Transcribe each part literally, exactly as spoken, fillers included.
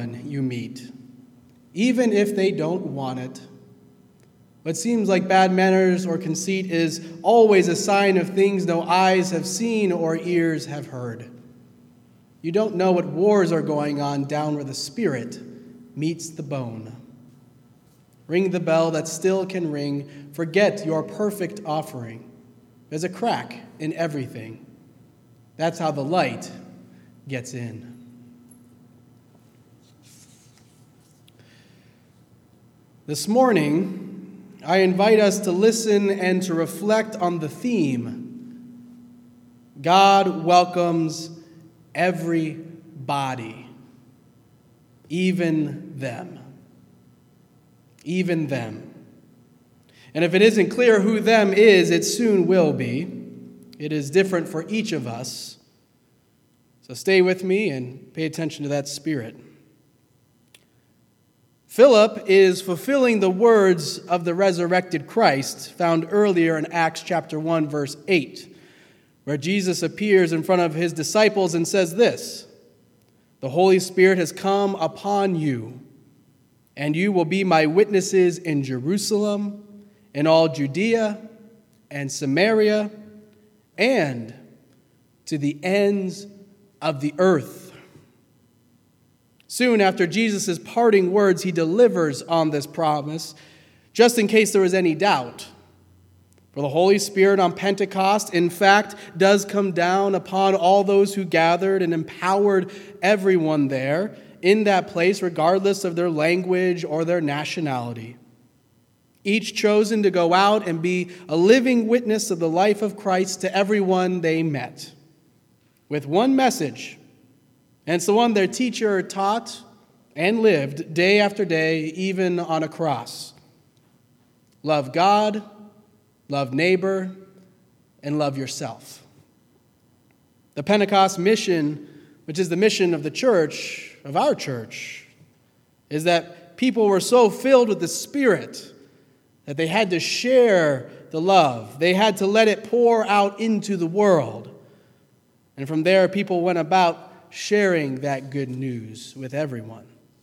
everyone you meet, even if they don't want it. What seems like bad manners or conceit is always a sign of things no eyes have seen or ears have heard. You don't know what wars are going on down where the spirit meets the bone. Ring the bell that still can ring. Forget your perfect offering. There's a crack in everything. That's how the light gets in. This morning, I invite us to listen and to reflect on the theme, God welcomes everybody, even them. Even them. And if it isn't clear who them is, it soon will be. It is different for each of us. So stay with me and pay attention to that spirit. Philip is fulfilling the words of the resurrected Christ found earlier in Acts chapter one, verse eight, where Jesus appears in front of his disciples and says this, "The Holy Spirit has come upon you, and you will be my witnesses in Jerusalem, in all Judea and Samaria, and to the ends of the earth." Soon after Jesus' parting words, he delivers on this promise, just in case there was any doubt. For the Holy Spirit on Pentecost, in fact, does come down upon all those who gathered and empowered everyone there in that place, regardless of their language or their nationality. Each chosen to go out and be a living witness of the life of Christ to everyone they met, with one message. And it's the one their teacher taught and lived day after day, even on a cross. Love God, love neighbor, and love yourself. The Pentecost mission, which is the mission of the church, of our church, is that people were so filled with the Spirit that they had to share the love. They had to let it pour out into the world. And from there, people went about sharing that good news with everyone.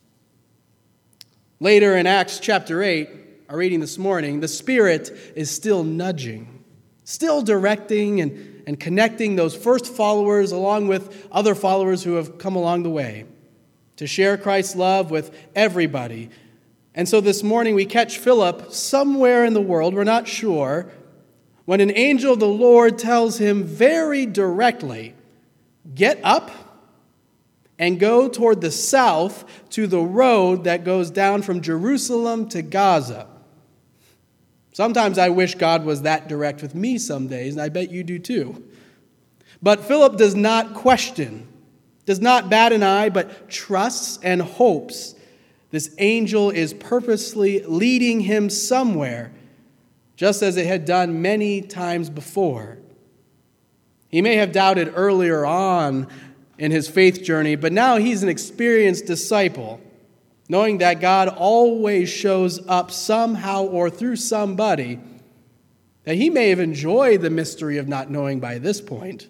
Later in Acts chapter eight, our reading this morning, the Spirit is still nudging, still directing and, and connecting those first followers along with other followers who have come along the way to share Christ's love with everybody. And so this morning we catch Philip somewhere in the world, we're not sure, when an angel of the Lord tells him very directly, "Get up and go toward the south to the road that goes down from Jerusalem to Gaza." Sometimes I wish God was that direct with me some days, and I bet you do too. But Philip does not question, does not bat an eye, but trusts and hopes this angel is purposely leading him somewhere, just as it had done many times before. He may have doubted earlier on in his faith journey, but now he's an experienced disciple, knowing that God always shows up somehow or through somebody, that he may have enjoyed the mystery of not knowing by this point.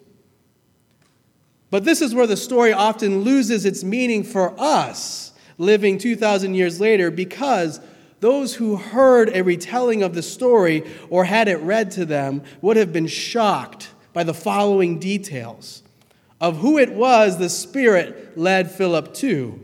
But this is where the story often loses its meaning for us, living two thousand years later, because those who heard a retelling of the story or had it read to them would have been shocked by the following details of who it was the Spirit led Philip to.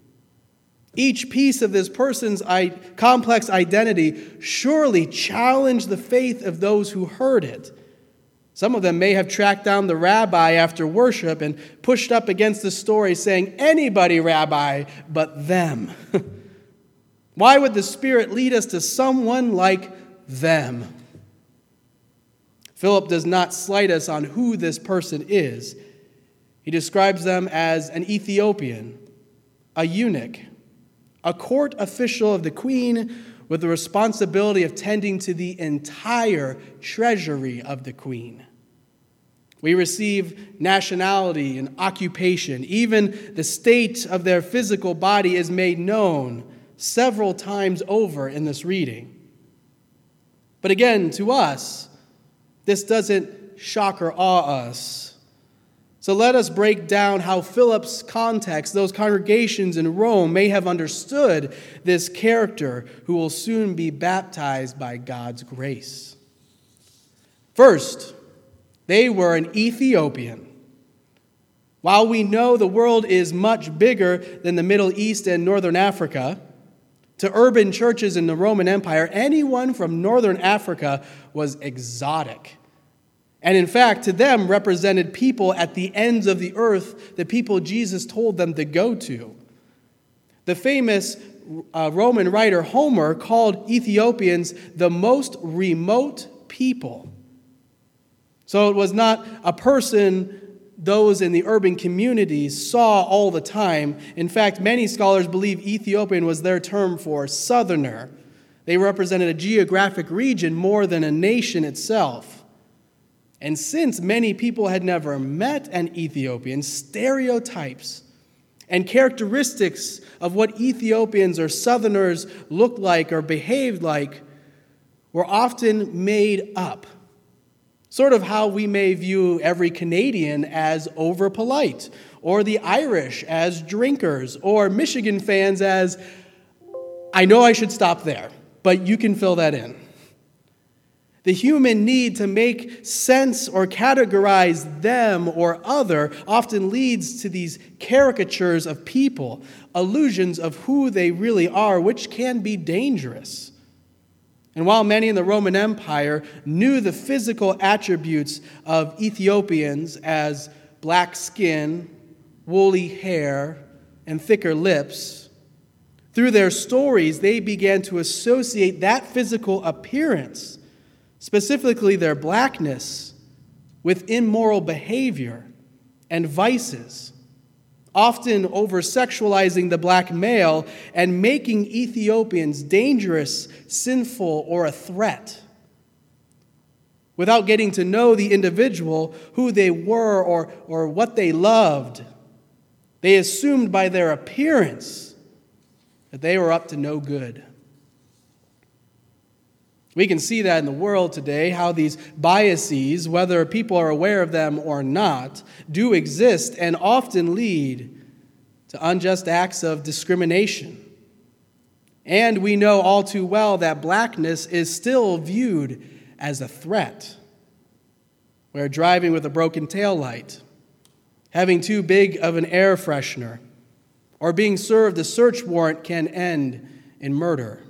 Each piece of this person's complex identity surely challenged the faith of those who heard it. Some of them may have tracked down the rabbi after worship and pushed up against the story saying, "Anybody, Rabbi, but them." Why would the Spirit lead us to someone like them? Philip does not slight us on who this person is. He describes them as an Ethiopian, a eunuch, a court official of the queen with the responsibility of tending to the entire treasury of the queen. We receive nationality and occupation. Even the state of their physical body is made known several times over in this reading. But again, to us, this doesn't shock or awe us. So let us break down how Philip's context, those congregations in Rome, may have understood this character who will soon be baptized by God's grace. First, they were an Ethiopian. While we know the world is much bigger than the Middle East and Northern Africa, to urban churches in the Roman Empire, anyone from Northern Africa was exotic. And in fact, to them represented people at the ends of the earth, the people Jesus told them to go to. The famous uh, Roman writer Homer called Ethiopians the most remote people. So it was not a person those in the urban communities saw all the time. In fact, many scholars believe Ethiopian was their term for southerner. They represented a geographic region more than a nation itself. And since many people had never met an Ethiopian, stereotypes and characteristics of what Ethiopians or Southerners looked like or behaved like were often made up. Sort of how we may view every Canadian as over-polite, or the Irish as drinkers, or Michigan fans as, I know I should stop there, but you can fill that in. The human need to make sense or categorize them or other often leads to these caricatures of people, illusions of who they really are, which can be dangerous. And while many in the Roman Empire knew the physical attributes of Ethiopians as black skin, woolly hair, and thicker lips, through their stories they began to associate that physical appearance, specifically their blackness, with immoral behavior and vices, often over-sexualizing the black male and making Ethiopians dangerous, sinful, or a threat. Without getting to know the individual, who they were or, or what they loved, they assumed by their appearance that they were up to no good. We can see that in the world today, how these biases, whether people are aware of them or not, do exist and often lead to unjust acts of discrimination. And we know all too well that blackness is still viewed as a threat, where driving with a broken taillight, having too big of an air freshener, or being served a search warrant can end in murder.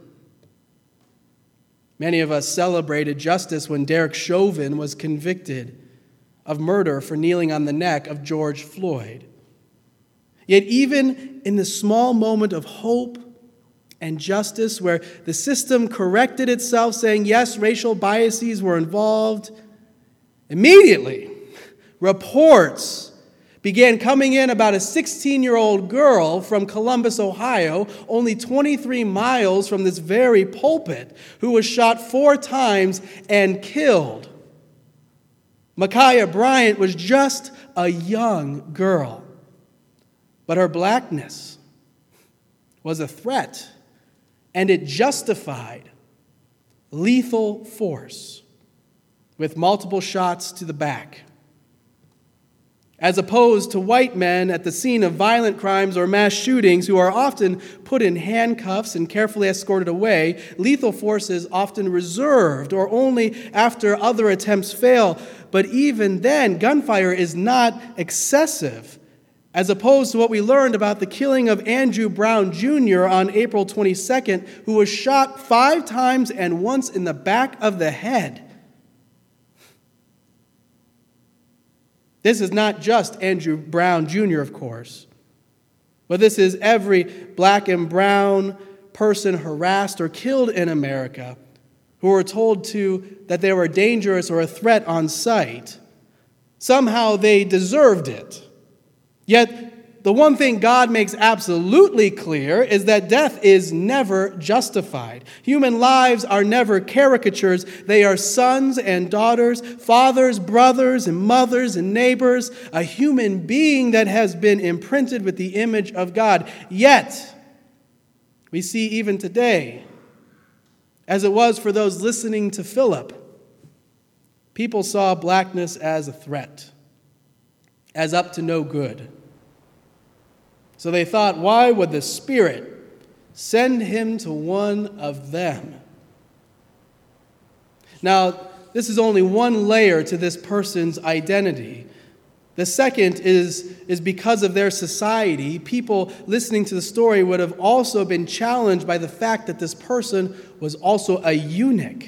Many of us celebrated justice when Derek Chauvin was convicted of murder for kneeling on the neck of George Floyd. Yet even in the small moment of hope and justice where the system corrected itself, saying, yes, racial biases were involved, immediately reports began coming in about a sixteen-year-old girl from Columbus, Ohio, only twenty-three miles from this very pulpit, who was shot four times and killed. Ma'Khia Bryant was just a young girl, but her blackness was a threat, and it justified lethal force with multiple shots to the back. As opposed to white men at the scene of violent crimes or mass shootings who are often put in handcuffs and carefully escorted away, lethal force is often reserved or only after other attempts fail. But even then, gunfire is not excessive, as opposed to what we learned about the killing of Andrew Brown Junior on April twenty-second, who was shot five times and once in the back of the head. This is not just Andrew Brown Junior, of course, but this is every black and brown person harassed or killed in America who were told to that they were dangerous or a threat on sight. Somehow they deserved it. Yet the one thing God makes absolutely clear is that death is never justified. Human lives are never caricatures. They are sons and daughters, fathers, brothers, and mothers and neighbors, a human being that has been imprinted with the image of God. Yet, we see even today, as it was for those listening to Philip, people saw blackness as a threat. as up to no good. So they thought, why would the Spirit send him to one of them? Now, this is only one layer to this person's identity. The second is, is because of their society. People listening to the story would have also been challenged by the fact that this person was also a eunuch.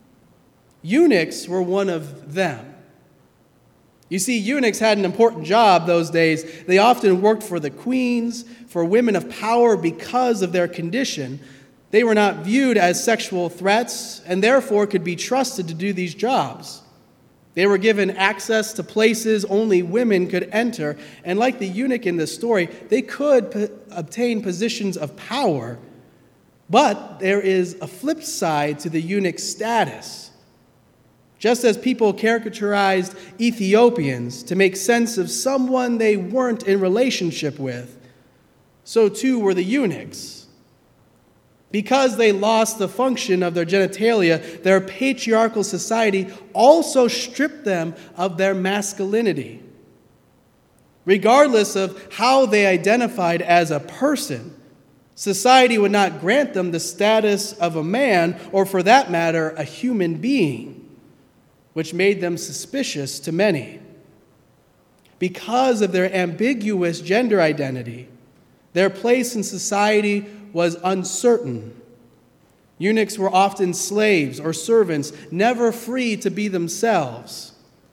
Eunuchs were one of them. You see, eunuchs had an important job those days. They often worked for the queens, for women of power because of their condition. They were not viewed as sexual threats and therefore could be trusted to do these jobs. They were given access to places only women could enter, and like the eunuch in this story, they could p- obtain positions of power. But there is a flip side to the eunuch's status. Just as people caricaturized Ethiopians to make sense of someone they weren't in relationship with, so too were the eunuchs. Because they lost the function of their genitalia, their patriarchal society also stripped them of their masculinity. Regardless of how they identified as a person, society would not grant them the status of a man, or for that matter, a human being, which made them suspicious to many. Because of their ambiguous gender identity, their place in society was uncertain. Eunuchs were often slaves or servants, never free to be themselves.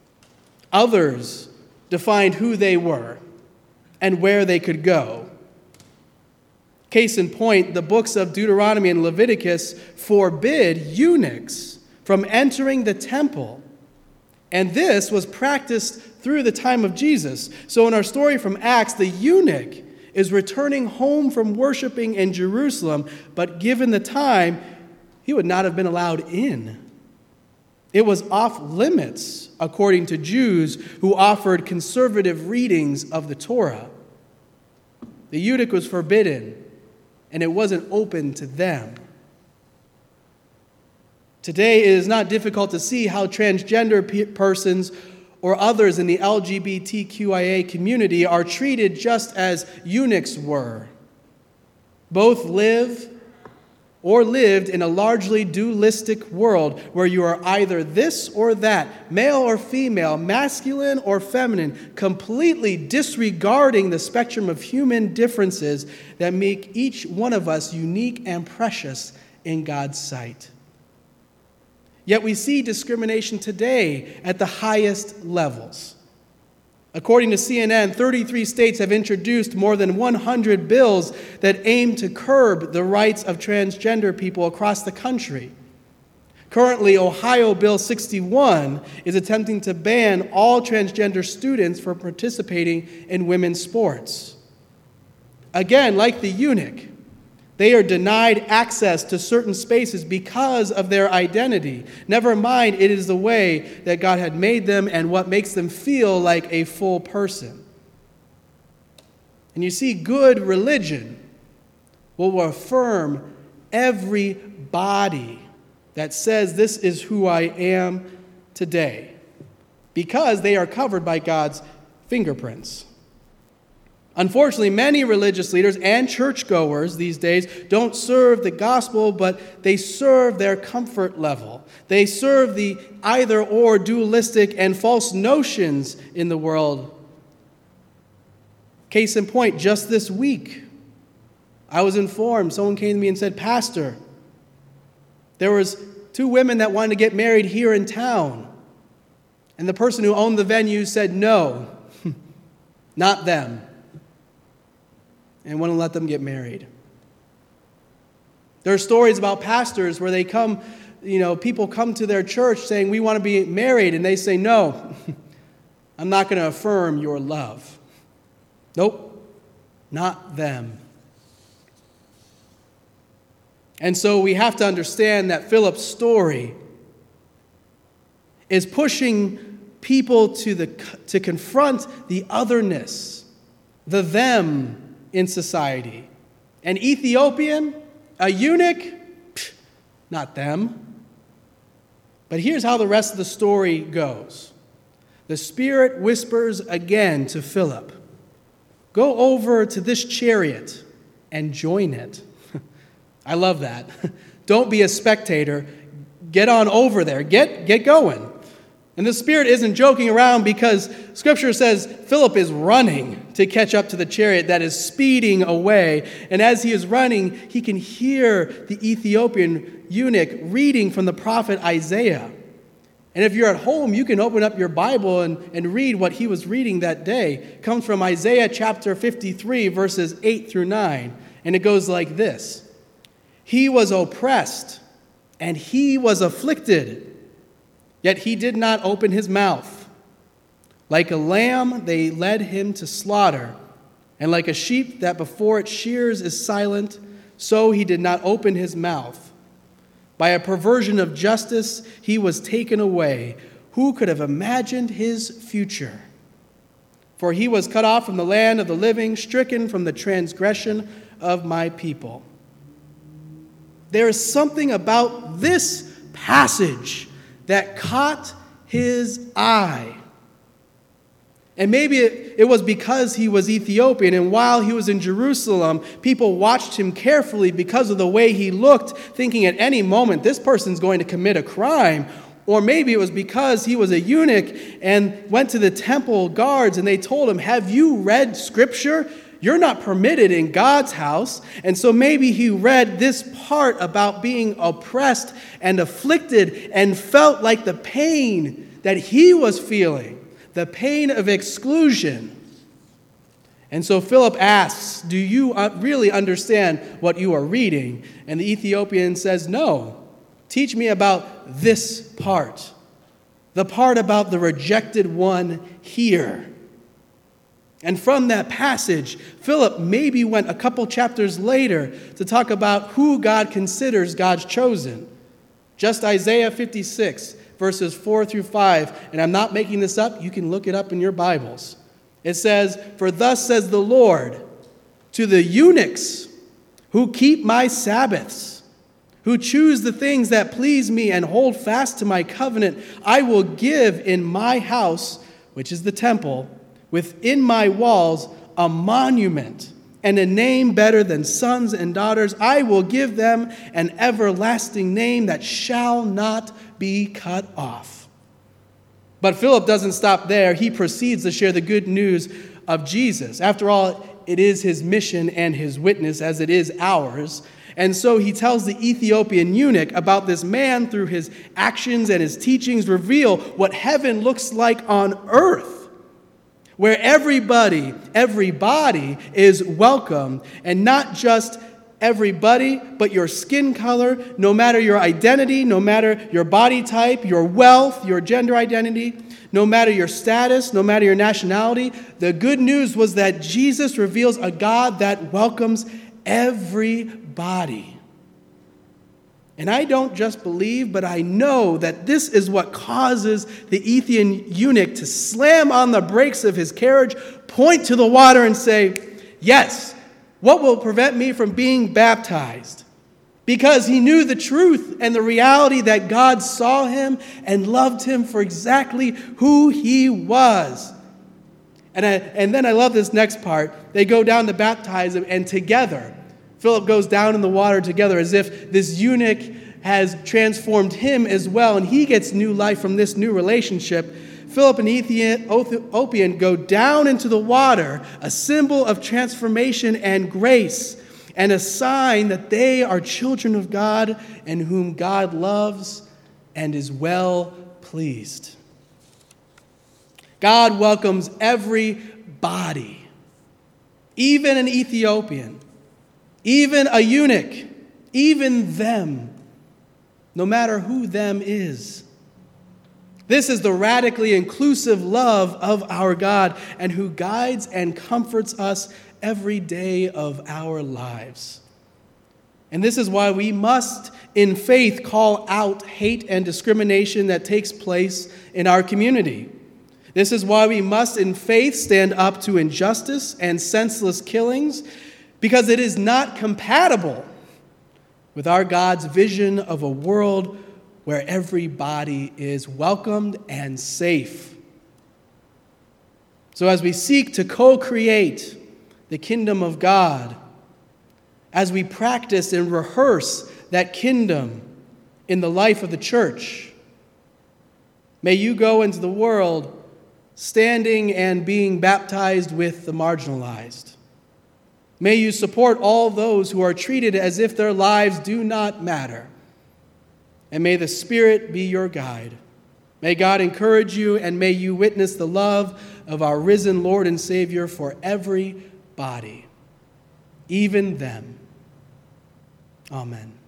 Others defined who they were and where they could go. Case in point, the books of Deuteronomy and Leviticus forbid eunuchs from entering the temple. And this was practiced through the time of Jesus. So in our story from Acts, the eunuch is returning home from worshiping in Jerusalem, but given the time, he would not have been allowed in. It was off limits, according to Jews who offered conservative readings of the Torah. The eunuch was forbidden, and it wasn't open to them. Today, it is not difficult to see how transgender pe- persons or others in the L G B T Q I A community are treated just as eunuchs were. Both live or lived in a largely dualistic world where you are either this or that, male or female, masculine or feminine, completely disregarding the spectrum of human differences that make each one of us unique and precious in God's sight. Yet we see discrimination today at the highest levels. According to C N N, thirty-three states have introduced more than one hundred bills that aim to curb the rights of transgender people across the country. Currently, Ohio Bill sixty-one is attempting to ban all transgender students from participating in women's sports. Again, like the eunuch, they are denied access to certain spaces because of their identity. Never mind, it is the way that God had made them and what makes them feel like a full person. And you see, good religion will affirm every body that says this is who I am today, because they are covered by God's fingerprints. Unfortunately, many religious leaders and churchgoers these days don't serve the gospel, but they serve their comfort level. They serve the either-or dualistic and false notions in the world. Case in point, just this week, I was informed, someone came to me and said, "Pastor, there was two women that wanted to get married here in town." And the person who owned the venue said, "No, not them," and want to let them get married. There are stories about pastors where they come, you know, people come to their church saying, "We want to be married," and they say, "No, I'm not going to affirm your love." Nope, not them. And so we have to understand that Philip's story is pushing people to the to confront the otherness, the them in society. An Ethiopian, a eunuch, pff, not them. But here's how the rest of the story goes. the Spirit whispers again to Philip, "Go over to this chariot and join it." I love that. Don't be a spectator. Get on over there. Get, get going. And the Spirit isn't joking around, because Scripture says Philip is running to catch up to the chariot that is speeding away. And as he is running, he can hear the Ethiopian eunuch reading from the prophet Isaiah. And if you're at home, you can open up your Bible and, and read what he was reading that day. It comes from Isaiah chapter fifty-three, verses eight through nine. And it goes like this: "He was oppressed, and he was afflicted, yet he did not open his mouth. Like a lamb they led him to slaughter, and like a sheep that before its shears is silent, so he did not open his mouth. By a perversion of justice he was taken away. Who could have imagined his future? For he was cut off from the land of the living, stricken from the transgression of my people." There is something about this passage that caught his eye. And maybe it, it was because he was Ethiopian, and while he was in Jerusalem, people watched him carefully because of the way he looked, thinking at any moment, this person's going to commit a crime. Or maybe it was because he was a eunuch and went to the temple guards and they told him, "Have you read Scripture? You're not permitted in God's house." And so maybe he read this part about being oppressed and afflicted and felt like the pain that he was feeling, the pain of exclusion. And so Philip asks, "Do you really understand what you are reading?" And the Ethiopian says, "No. Teach me about this part, the part about the rejected one here." And from that passage, Philip maybe went a couple chapters later to talk about who God considers God's chosen. Just Isaiah fifty-six, verses four through five, and I'm not making this up, you can look it up in your Bibles. It says, "For thus says the Lord, to the eunuchs who keep my Sabbaths, who choose the things that please me and hold fast to my covenant, I will give in my house," which is the temple, "within my walls a monument and a name better than sons and daughters. I will give them an everlasting name that shall not be cut off." But Philip doesn't stop there. He proceeds to share the good news of Jesus. After all, it is his mission and his witness, as it is ours. And so he tells the Ethiopian eunuch about this man through his actions and his teachings reveal what heaven looks like on earth, where everybody, everybody is welcome, and not just everybody, but your skin color, no matter your identity, no matter your body type, your wealth, your gender identity, no matter your status, no matter your nationality. The good news was that Jesus reveals a God that welcomes everybody. And I don't just believe, but I know that this is what causes the Ethiopian eunuch to slam on the brakes of his carriage, point to the water and say, "Yes, what will prevent me from being baptized?" Because he knew the truth and the reality that God saw him and loved him for exactly who he was. And, I, and then I love this next part. They go down to baptize him, and together, Philip goes down in the water together as if this eunuch has transformed him as well, and he gets new life from this new relationship. Philip and Ethiopian go down into the water, a symbol of transformation and grace, and a sign that they are children of God and whom God loves and is well pleased. God welcomes everybody, even an Ethiopian, even a eunuch, even them, no matter who them is. This is the radically inclusive love of our God, and who guides and comforts us every day of our lives. And this is why we must, in faith, call out hate and discrimination that takes place in our community. This is why we must, in faith, stand up to injustice and senseless killings, because it is not compatible with our God's vision of a world where everybody is welcomed and safe. So as we seek to co-create the kingdom of God, as we practice and rehearse that kingdom in the life of the church, may you go into the world standing and being baptized with the marginalized. May you support all those who are treated as if their lives do not matter. And may the Spirit be your guide. May God encourage you, and may you witness the love of our risen Lord and Savior for everybody, even them. Amen.